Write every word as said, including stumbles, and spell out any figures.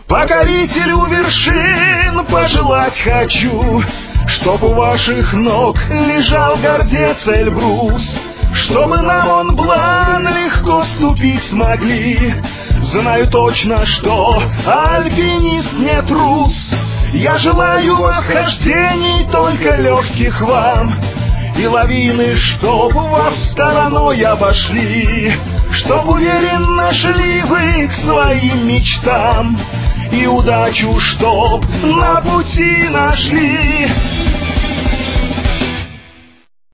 Покорителю вершин пожелать хочу, чтоб у ваших ног лежал гордец Эльбрус, чтобы на Монблан легко ступить смогли. Знаю точно, что альпинист не трус. Я желаю восхождений только легких вам, и лавины, чтоб вас стороной обошли, чтоб уверенно шли вы к своим мечтам, и удачу, чтоб на пути нашли.